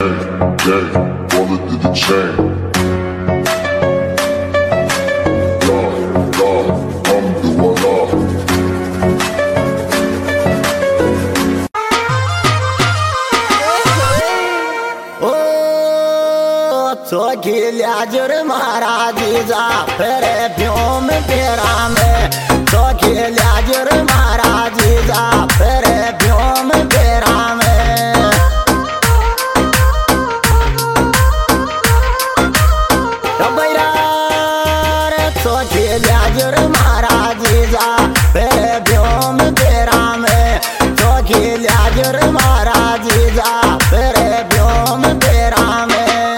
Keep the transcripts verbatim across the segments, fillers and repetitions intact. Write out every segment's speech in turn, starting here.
खिल्याजुर महाराज जा फिर व्योम पेरा में तो खिल्याजुर महाराज जा फिर व्योम पेरा में तो खिल्याजुर महाराज जा फिर व्योम पेरा में तो खिल्याजुर महाराज जा फिर व्योम पेरा में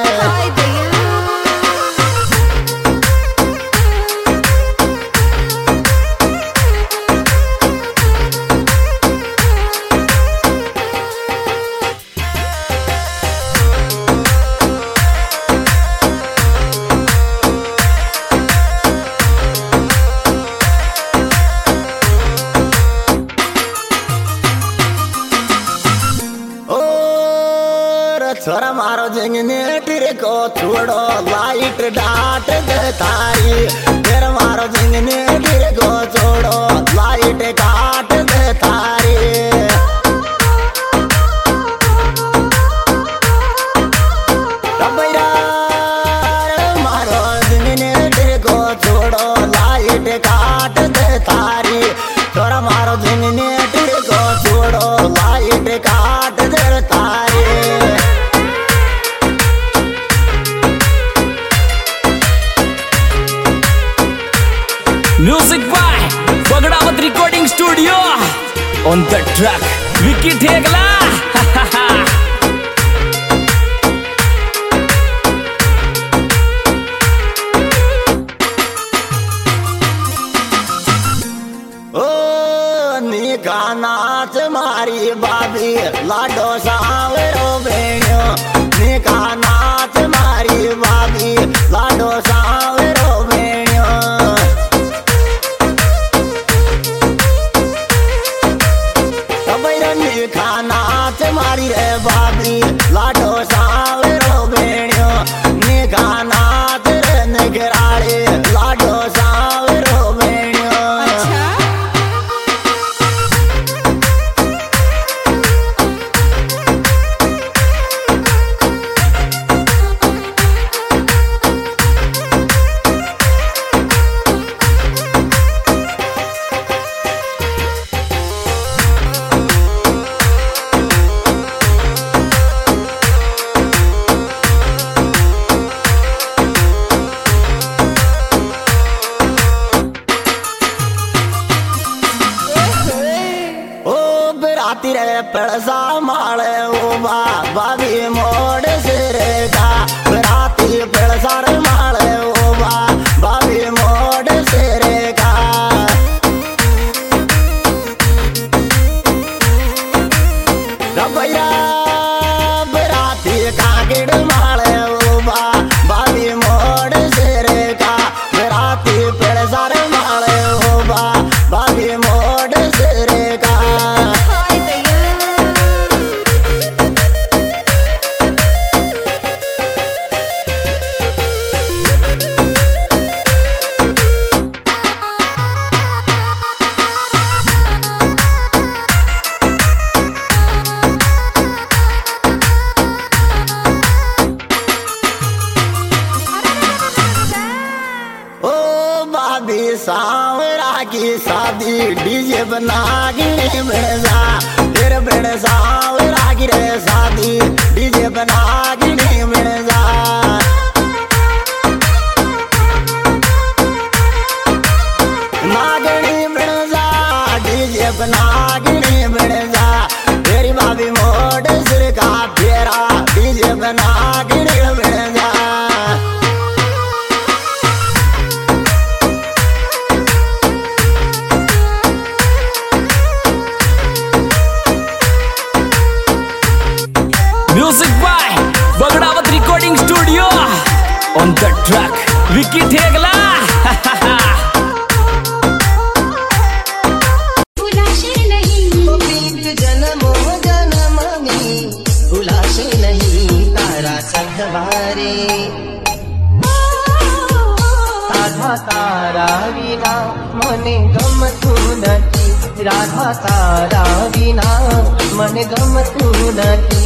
छोरा मारो जिंगने टिरे को छोड़ो लाइट डाट दे तारी फिर मारो जिंगने टिरे को छोड़ो लाइट काट दे तारी मारो जिंगने टिरे को छोड़ो लाइट काट दे तारी छोरा मारो जिंगने टिरे को छोड़ो लाइट काट दे तारी Music by Bagdavat Recording Studio. On the track, Vicky Thegla. ओ निका नाच मारी बाबी लाडो सावरो बेणियो निका नाच मारी बाबी लाडो सावरो बेणियो निका नाच मारी रे बाबी लाडो सावरो बेणियो निका नाच रे निगराड़े लाडो सावरो बेणियो रे पड़सा माले उबा बाबी मोड़ सिरे का राती पड़सा माले उबा बाबी मोड़ सिरे का रबैया बराती कागड़ माले उबा बाबी मोड़ सिरे का राती पड़सा माले उबा बाबी मोड़ सिरे का सांवरा की शादी डीजे बना गिरी बेड़सा फिर बेड़ सांवरा की रे शादी डीजे बना गिरी बेड़सा नागणी बेड़सा डीजे बना गिरी बेड़सा तेरी भाभी मोड़ सिर का फेरा डीजे बना गिरी Bedsa Music by Bagdavat Recording Studio. On the track, Vicky Thegla. जन्मों जन्म में भुलाशे नहीं। भारे राधा तारा विना मने गमतु नथी राधा तारा विना मने गमतु नथी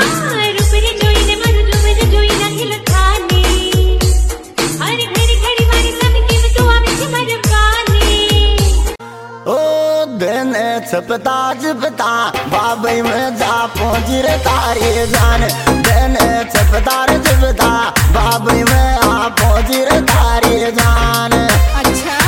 छपता छपता बाबई में जा पहुंच रे तारी जान दिन छपता रे छपता बाबई में आ पहुंच रे तारी जान। अच्छा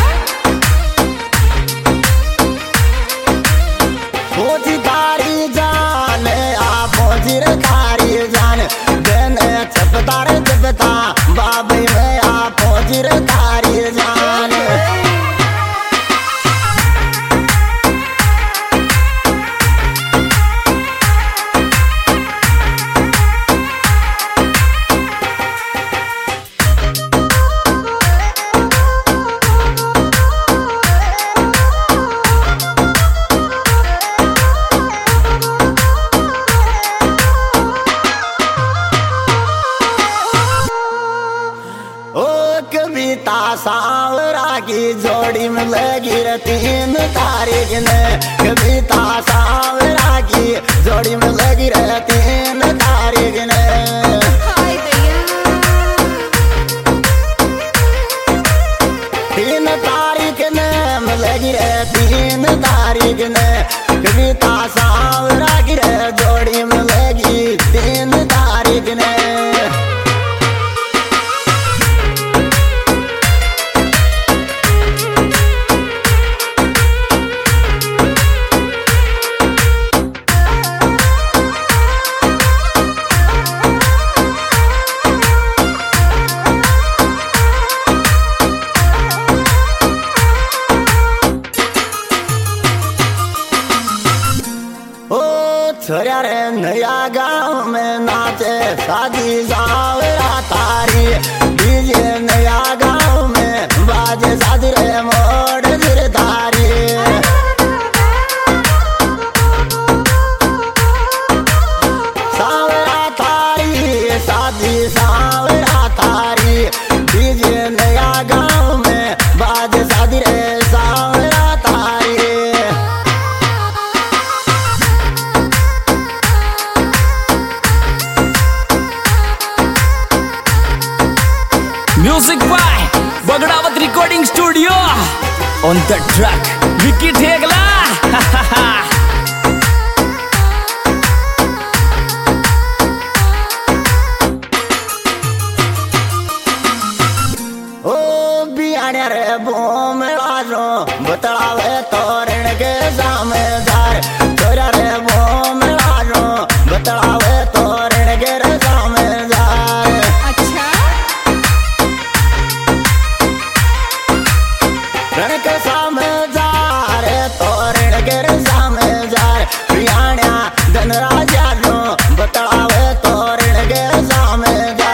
पहुंची तारी जान आ पहुंच रे तारी जान दिन छपता रे छपता बाबई में आ पहुंच रे तारी जान। कविता सावरा की जोड़ी में लगी रे तीन तारीख ने कविता सावरा की जोड़ी में लगी रे तीन तारीख ने तीन तारीख ने लगी रे तीन तारीख ने कविता सावरा की रे जोड़ी में लगी तीन तारीख ने। छोरा रे नया गाँव में नाचे शादी सावरा तारी डीजे नया गाँव में बाजे शादी रे मोड़ गिर तारी सावरा तारी शादी सावरा तारी डीजे नया गाँव में बाजे शादी रे सावरा तारी। Music by Bagdawat Recording Studio. On the track, Vicky Thegla. ओ बियाने रे बोम लाजो बतलावे तोरण के सामेदार छोरा रे बोम लाजो बतलावे तोरण के रे सामेदार। अच्छा रण के सामेदार तोरण के रे सामेदार बियाणा धनराजा नो बतलावे तोरण के सामेदार।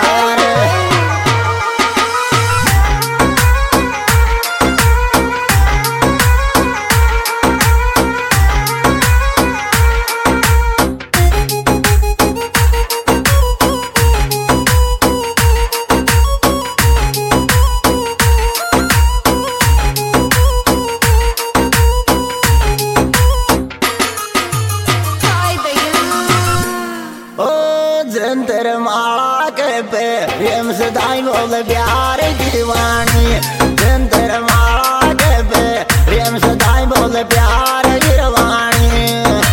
जंतर माला के पे प्रेम से दाई बोले प्यार की वाणी जंतर माला के पे प्रेम से दाई बोले प्यार की वाणी।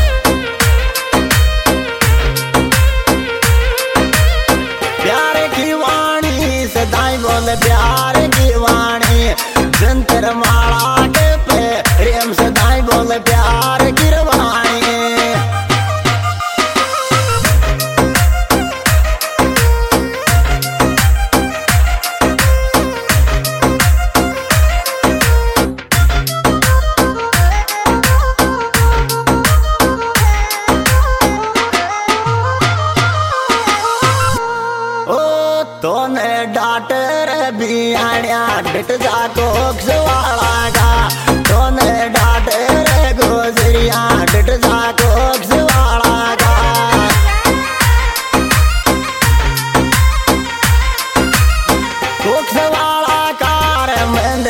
प्यार की वाणी से दाई बोले प्यार की वाणी जंतर माला के पे प्रेम से दाई बोले प्यार की वाणी। तोने डाट रे बियाणिया डिट जा कोक्स वाला गा तोने डाट रे गोजरिया डिट जा कोक्स वाला गा। जवान